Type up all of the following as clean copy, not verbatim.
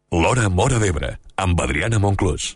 L'Hora Móra d'Ebre, amb Adriana Monclús.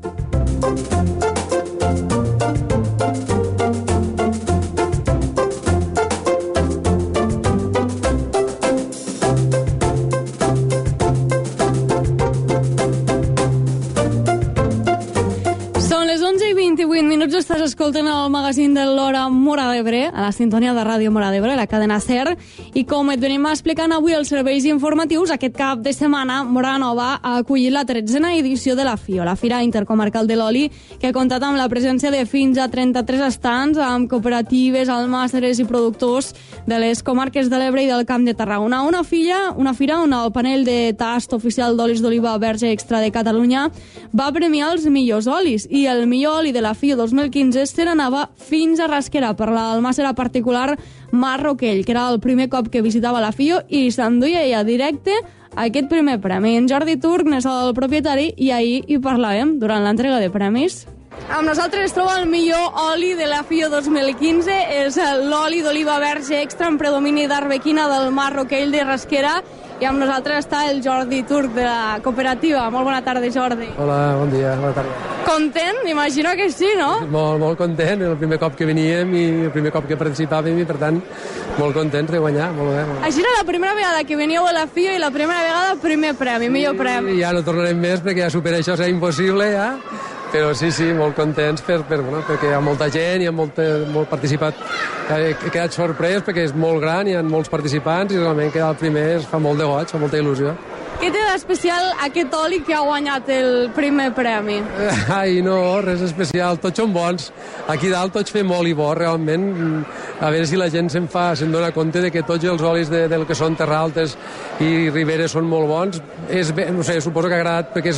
Estàs escoltant el magazín de l'Hora Móra d'Ebre, a la sintonia de Ràdio Móra d'Ebre, la cadena SER, i com et venim explicant avui els serveis informatius, aquest cap de setmana Móra Nova ha acollit la 13a edició de la FIO, la Fira Intercomarcal de l'Oli, que ha comptat amb la presència de fins a 33 estants, amb cooperatives, almàsseres i productors de les comarques de l'Ebre i del Camp de Tarragona. Una fira on el panel de tast oficial d'olis d'oliva verge extra de Catalunya va premiar els millors olis, i el millor oli de la FIO 2015 se n'anava fins a Rasquera per l'almàssera particular Mar Roquell, que era el primer cop que visitava la FIO i s'enduia ella directe aquest primer premi. En Jordi Turc n'és el propietari i ahir hi parlàvem durant l'entrega de premis. Amb nosaltres es troba el millor oli de la FIO 2015, és l'oli d'oliva verge extra en predomini d'arbequina del Mar Roquell de Rasquera, i amb nosaltres està el Jordi Turc de la cooperativa. Molt bona tarda, Jordi. Hola, bon dia, bona tarda. Content? Imagino que sí, no? Molt content, el primer cop que veníem i el primer cop que participàvem i, per tant, molt contents de guanyar, molt bé. Així era la primera vegada que veníeu a la FIO i la primera vegada primer premi, millor premi. Ja no tornarem més perquè ja superar això és impossible, ja. Però sí, molt contents perquè hi ha molta gent, hi ha molt participat. He quedat sorprès perquè és molt gran, hi ha molts participants i realment quedar el primer fa molt de goig, fa molta il·lusió. Què té d'especial aquest oli que ha guanyat el primer premi? Ai, no, res especial, tots són bons. Aquí dalt tots fem oli bo, realment. A veure si la gent se'n dona compte de que tots els olis del que són Terra Altes i Riberes són molt bons. No sé, suposo que ha agradat perquè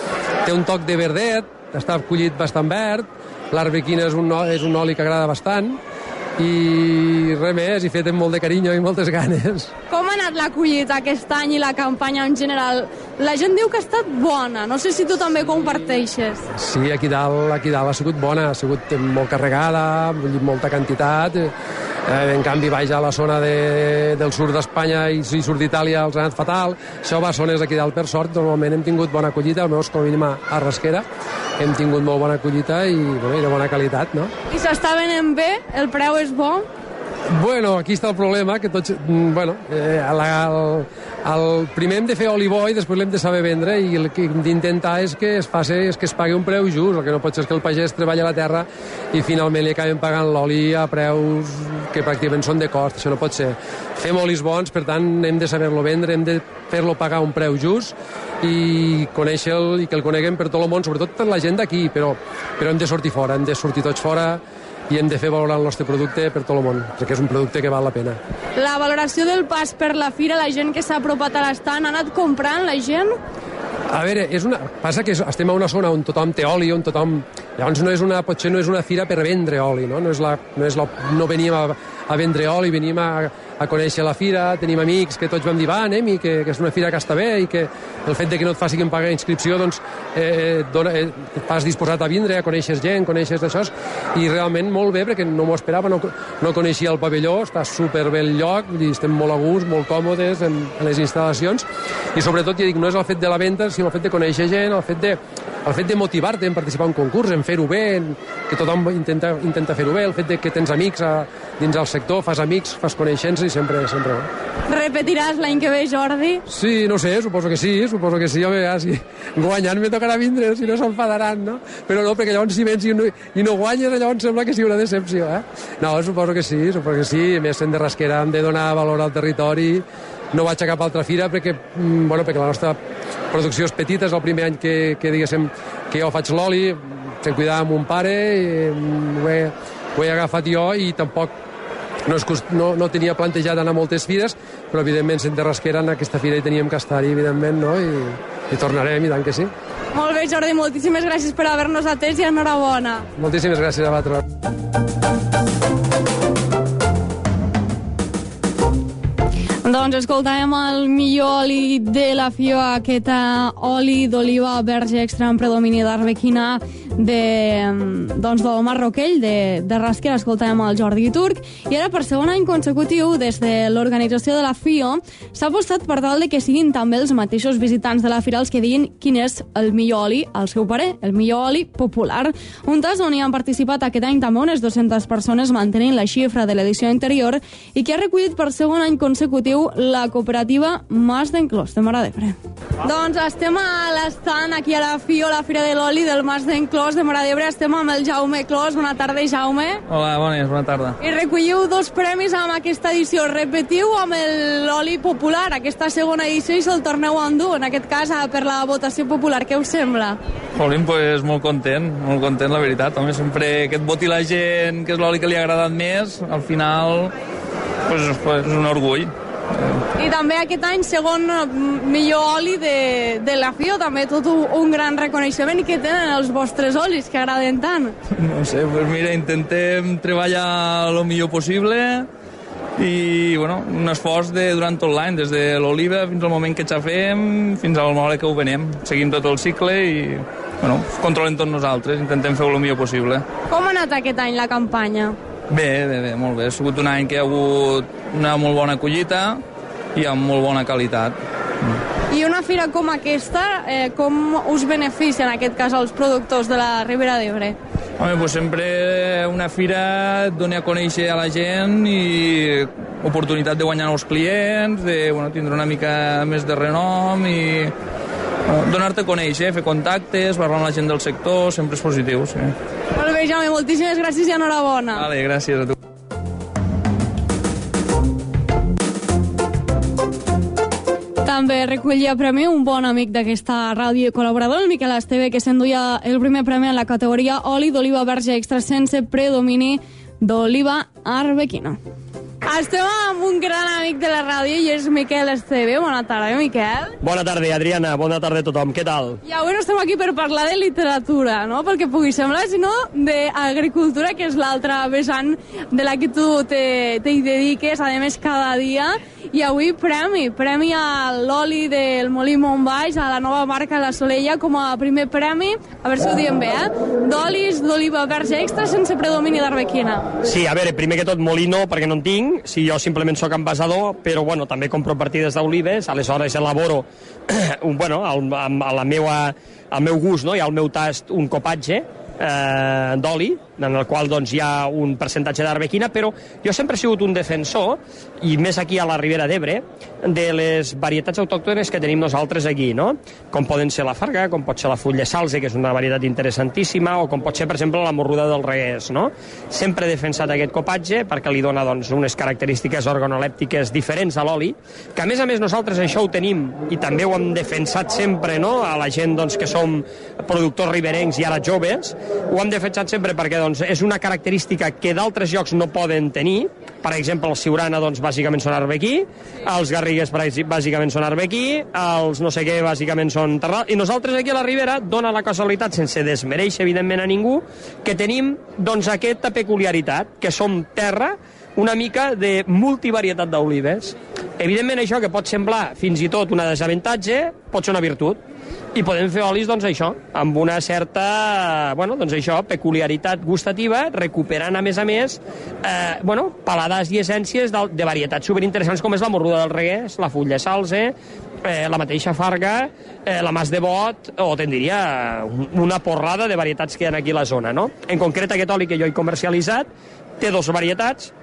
té un toc de verdet, està collit bastant verd, l'arbequina és un oli que agrada bastant, i res més, i fet amb molt de carinyo i moltes ganes. Com ha anat la collita aquest any i la campanya en general? La gent diu que ha estat bona, no sé si tu també comparteixes. Sí, aquí dalt ha sigut bona, ha sigut molt carregada, molta quantitat. En canvi, baix a la zona del sud d'Espanya i sud d'Itàlia els ha anat fatal. Això va a zones aquí dalt, per sort, normalment hem tingut bona collita, almenys com a mínim a Rasquera hem tingut molt bona collita i de bona qualitat, no? I s'està venent bé? El preu és bo? Bueno, aquí està el problema, que tots... primer hem de fer oli bo i després l'hem de saber vendre, i el que hem d'intentar és que es pagui un preu just. El que no pot ser és que el pagès treballa a la terra i finalment li acabem pagant l'oli a preus que pràcticament són de cost. Això no pot ser. Fem olis bons, per tant hem de saber-lo vendre, hem de fer-lo pagar un preu just i conèixer-lo i que el coneguem per tot el món, sobretot per la gent d'aquí, però hem de sortir fora, hem de sortir tots fora i hem de fer valorar el nostre producte per tot el món, perquè és un producte que val la pena. La valoració del pas per la fira, la gent que s'ha apropat a l'estand, ha anat comprant la gent? A veure, passa que estem a una zona on tothom té oli, on tothom... Llavors potser no és una fira per vendre oli, no? No veníem a vendre oli, veníem a conèixer la fira, tenim amics que tots vam dir, anem, i que és una fira que està bé, i que el fet de que no et facin pagar inscripció, doncs estàs disposat a vindre, a conèixer gent, coneixes d'això, i realment molt bé, perquè no m'ho esperava, no coneixia el pavelló, està superbé el lloc, estem molt a gust, molt còmodes en les instal·lacions, i sobretot, ja dic, no és el fet de la venda, sinó el fet de conèixer gent, el fet de motivar-te en participar en un concurs, en fer-ho bé, que tothom intenta fer-ho bé, el fet de que tens amics dins el sector, fas amics, fas coneixences i sempre bé. Repetiràs l'any que ve, Jordi? Sí, no sé, suposo que sí, home, si guanyant me tocarà vindre, si no s'enfadaran, no? Però no, perquè llavors si vens i no guanyes, llavors sembla que sigui una decepció, eh? No, suposo que sí, a més sent de Rasquera hem de donar valor al territori. No vaig a cap altra fira perquè la nostra producció és petita, és el primer any que diguéssim que jo faig l'oli, se'n cuidava amb un pare, i ho he agafat jo i tampoc no tenia plantejat anar a moltes fires, però evidentment sent de Rasquera en aquesta fira hi teníem que estar-hi, evidentment, no? I tornarem, i tant que sí. Molt bé, Jordi, moltíssimes gràcies per haver-nos atès i enhorabona. Moltíssimes gràcies a vosaltres. Doncs escoltàvem el millor oli de la FIO, aquest oli d'oliva verge extra en predomini d'arbequina d'Omar Roquell, de Rasquera, escoltàvem el Jordi Turc, i ara per segon any consecutiu, des de l'organització de la FIO, s'ha apostat per tal de que siguin també els mateixos visitants de la fira els que diguin quin és el millor oli, al seu parer, el millor oli popular. Un tas on hi han participat aquest any també unes 200 persones, mantenint la xifra de l'edició anterior, i que ha recollit per segon any consecutiu la cooperativa Mas d'Enclòs, de Móra d'Ebre. Doncs estem a l'estant aquí a la FIO, la Fira de l'Oli del Mas d'Enclòs de Móra d'Ebre. Estem amb el Jaume Clos. Bona tarda, Jaume. Hola, bona tarda. I recolliu 2 premis amb aquesta edició. Repetiu amb l'oli popular, aquesta segona edició, i se'l torneu a endur, en aquest cas per la votació popular. Què us sembla? Jolín, pues molt content, la veritat. Home, sempre que et voti la gent que és l'oli que li ha agradat més, al final pues és un orgull. I també aquest any segon millor oli de la FIO, també tot un gran reconeixement. I què tenen els vostres olis que agraden tant? No sé, pues mira, intentem treballar el millor possible i bueno, un esforç durant tot l'any, des de l'oliva fins al moment que xafem, fins al moment que ho venem. Seguim tot el cicle i bueno, controlem tots nosaltres, intentem fer-ho el millor possible. Com ha anat aquest any la campanya? Bé, molt bé. Ha sigut un any que hi ha hagut una molt bona collita i amb molt bona qualitat. I una fira com aquesta, com us beneficia en aquest cas als productors de la Ribera d'Ebre? Home, pues sempre una fira et dona a conèixer a la gent i oportunitat de guanyar nous clients, de tindre una mica més de renom i donar-te a conèixer, fer contactes, parlar amb la gent del sector, sempre és positiu, sí. Molt bé, Jaume, moltíssimes gràcies i enhorabona. Vale, gràcies a tu. També recollia premi un bon amic d'aquesta ràdio i col·laborador, el Miquel Esteve, que s'enduia el primer premi en la categoria oli d'oliva verge extra sense predomini d'oliva arbequina. Estem amb un gran amic de la ràdio i és Miquel Esteve. Bona tarda, Miquel. Bona tarda, Adriana. Bona tarda a tothom. Què tal? I avui no estem aquí per parlar de literatura, no? Pel que pugui semblar, sinó d'agricultura, que és l'altra vessant de la que tu te dediques, a més, cada dia. I avui premi a l'oli del Molí Montbaix, a la nova marca La Solella, com a primer premi, a veure si ho diem bé, d'olis d'oliva verge extra sense predomini d'arbequina. Sí, a veure, primer que tot molí no, perquè no en tinc, si jo simplement sóc envasador, però bueno, també compro partides d'olives, aleshores elaboro al meu gust, no? I al meu tast un copatge d'oli, en el qual doncs, hi ha un percentatge d'arbequina, però jo sempre he sigut un defensor, i més aquí a la Ribera d'Ebre, de les varietats autòctones que tenim nosaltres aquí, no? Com poden ser la farga, com pot ser la fulla salze, que és una varietat interessantíssima, o com pot ser, per exemple, la morruda del reguers, no? Sempre he defensat aquest copatge perquè li dona doncs, unes característiques organolèptiques diferents a l'oli, que a més nosaltres això ho tenim i també ho hem defensat sempre, no? A la gent doncs, que som productors riberencs i ara joves, ho hem defensat sempre perquè doncs, és una característica que d'altres llocs no poden tenir. Per exemple, el Siurana, doncs, bàsicament són arbequí, els Garrigues, bàsicament són arbequí, els no sé què, bàsicament són terral, i nosaltres aquí a la Ribera dona la casualitat, sense desmereixer, evidentment, a ningú, que tenim, doncs, aquesta peculiaritat, que som terra, una mica de multivarietat d'olives. Evidentment, això que pot semblar fins i tot un desavantatge, pot ser una virtut. I podem fer olis, doncs, això, amb una certa, doncs això, peculiaritat gustativa, recuperant, a més, paladars i essències de varietats superinteressants com és la morruda del reguers, la fulla salze, la mateixa farga, la mas de bot, o te'n diria una porrada de varietats que hi ha aquí a la zona, no? En concret, aquest oli que jo he comercialitzat té tres varietats,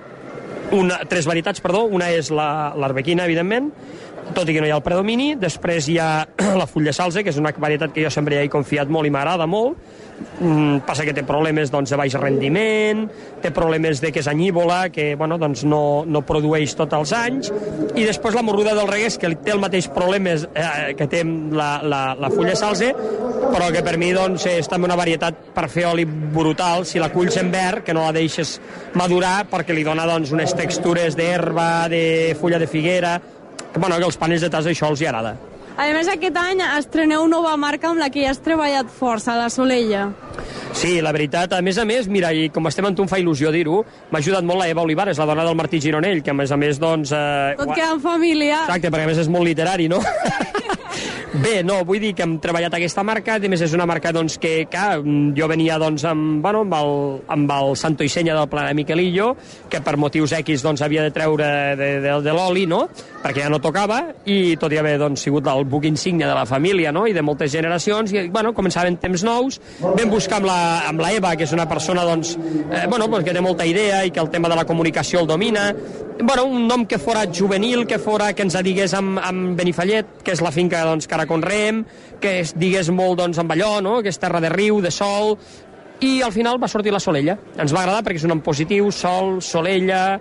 una és l'arbequina, evidentment, tot i que no hi ha el predomini. Després hi ha la fulla salze, que és una varietat que jo sempre hi he confiat molt i m'agrada molt. Passa que té problemes doncs, de baix rendiment, té problemes de que és anyívola, que no produeix tots els anys. I després la morruda del reguers, que té el mateix problema que té la fulla salze, però que per mi doncs, és també una varietat per fer oli brutal si la culls en verd, que no la deixes madurar, perquè li dona doncs, unes textures d'herba, de fulla de figuera, que els panells de tas això els hi agrada. A més, aquest any estreneu nova marca amb la que ja has treballat força, La Solella. Sí, la veritat, a més, mira, i com estem en tu em fa il·lusió dir-ho, m'ha ajudat molt la Eva Olivares, la dona del Martí Gironell, que a més, doncs... Tot queda en família. Exacte, perquè a més és molt literari, no? Bé, no, vull dir que hem treballat aquesta marca, a més és una marca doncs, que jo venia doncs, amb el Santo i Senya del Pla de Miquelillo, que per motius X doncs, havia de treure de l'oli, no? Perquè ja no tocava, i tot i haver doncs, sigut el buc insígnia de la família, no? I de moltes generacions, i començaven temps nous, vam buscar amb la Eva, que és una persona doncs, que té molta idea i que el tema de la comunicació el domina, un nom que fora juvenil, que ens digués amb Benifallet, que és la finca doncs, que ara conreem, que es digués molt doncs, amb allò, no? Que és terra de riu, de sol, i al final va sortir la Solella. Ens va agradar perquè és un nom positiu, sol, Solella,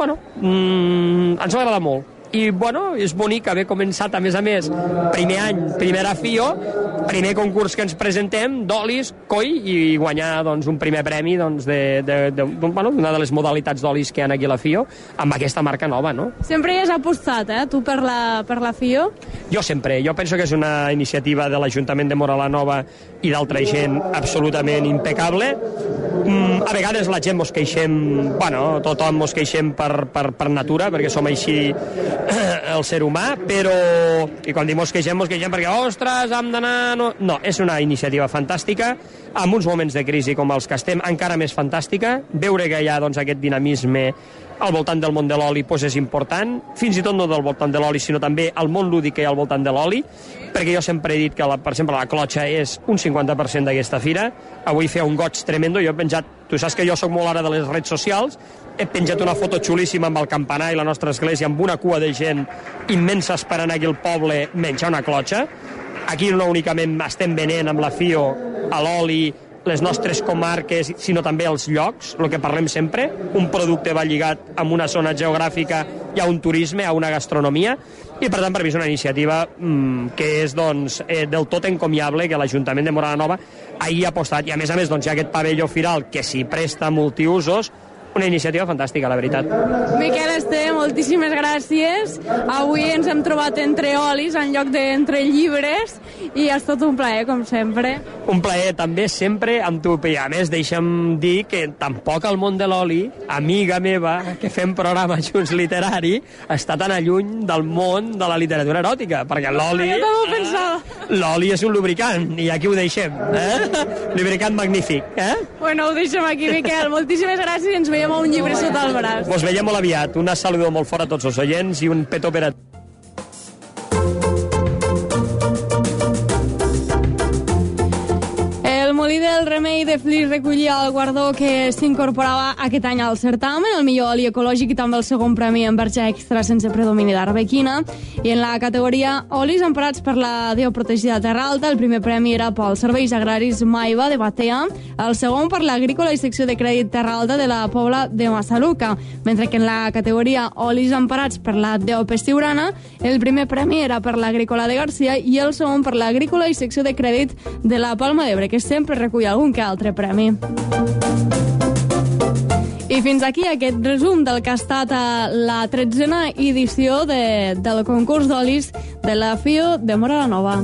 ens va agradar molt. I, és bonic haver començat, a més, primer any, primera FIO, primer concurs que ens presentem, d'olis, coi, i guanyar doncs, un primer premi doncs, d'una de les modalitats d'olis que hi ha aquí a la FIO, amb aquesta marca nova, no? Sempre hi has apostat, tu, per la FIO? Jo sempre. Jo penso que és una iniciativa de l'Ajuntament de Móra la Nova i d'altra gent absolutament impecable. A vegades la gent mos queixem, tothom mos queixem per natura, perquè som així el ser humà, i quan mos queixem perquè, ostres, hem d'anar... No, és una iniciativa fantàstica, amb uns moments de crisi com els que estem, encara més fantàstica. Veure que hi ha doncs, aquest dinamisme al voltant del món de l'oli és important, fins i tot no del voltant de l'oli, sinó també el món lúdic que hi ha al voltant de l'oli, perquè jo sempre he dit que, per exemple, la clotxa és un 50% d'aquesta fira. Avui feia un goig tremendo, jo he penjat... Tu saps que jo sóc molt ara de les redes socials, he penjat una foto xulíssima amb el campanar i la nostra església, amb una cua de gent immensa esperant aquí al poble menjar una clotxa. Aquí no únicament estem venent amb la FIO a l'oli, les nostres comarques, sinó també els llocs, el que parlem sempre. Un producte va lligat amb una zona geogràfica i a un turisme, a una gastronomia, i per tant per mi és una iniciativa que és doncs, del tot encomiable, que l'Ajuntament de Móra la Nova ahir ha apostat, i a més doncs, hi ha aquest pavelló firal que s'hi presta multiusos. Una iniciativa fantàstica, la veritat. Miquel Este, moltíssimes gràcies. Avui ens hem trobat entre olis en lloc d'entre llibres i és tot un plaer, com sempre. Un plaer també sempre amb tu. I a més, deixa'm dir que tampoc el món de l'oli, amiga meva, que fem programa junts literari, està tan lluny del món de la literatura eròtica, perquè l'oli... Jo també ho pensava. L'oli és un lubricant, i aquí ho deixem. Lubricant magnífic. Bueno, ho deixem aquí, Miquel. Moltíssimes gràcies i ens veiem a un llibre sota el braç. Vos veiem molt aviat. Un saludo molt fort a tots els oients i un petó per a... El Molí del Remei de Flix recollia el guardó que s'incorporava aquest any al certamen, el millor oli ecològic i també el segon premi en verge extra sense predomini d'arbequina. I en la categoria olis emparats per la Déu Protegida Terra Alta, el primer premi era pels serveis agraris Maiva de Batea, el segon per l'agrícola i secció de crèdit Terra Alta de la Pobla de Massaluca, mentre que en la categoria olis emparats per la Déu Pestiurana, el primer premi era per l'agrícola de Garcia i el segon per l'agrícola i secció de crèdit de la Palma d'Ebre, que sempre recull algun que altre premi. I fins aquí aquest resum del que ha estat la 13a edició del concurs d'olis de la FIO de Móra la Nova.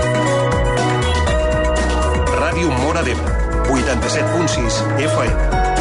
Ràdio Móra d'Ebre, 87.6 FM.